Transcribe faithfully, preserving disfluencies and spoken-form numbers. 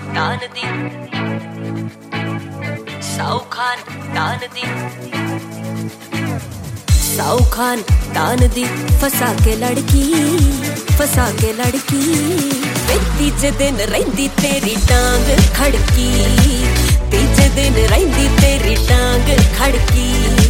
तान दी, साऊ खान तान दी, साऊ खान तान दी, फसा के लड़की फसा के लड़की, तीजे दिन रहिंदी तेरी टांग खड़की, तीजे दिन रहिंदी तेरी टांग खड़की।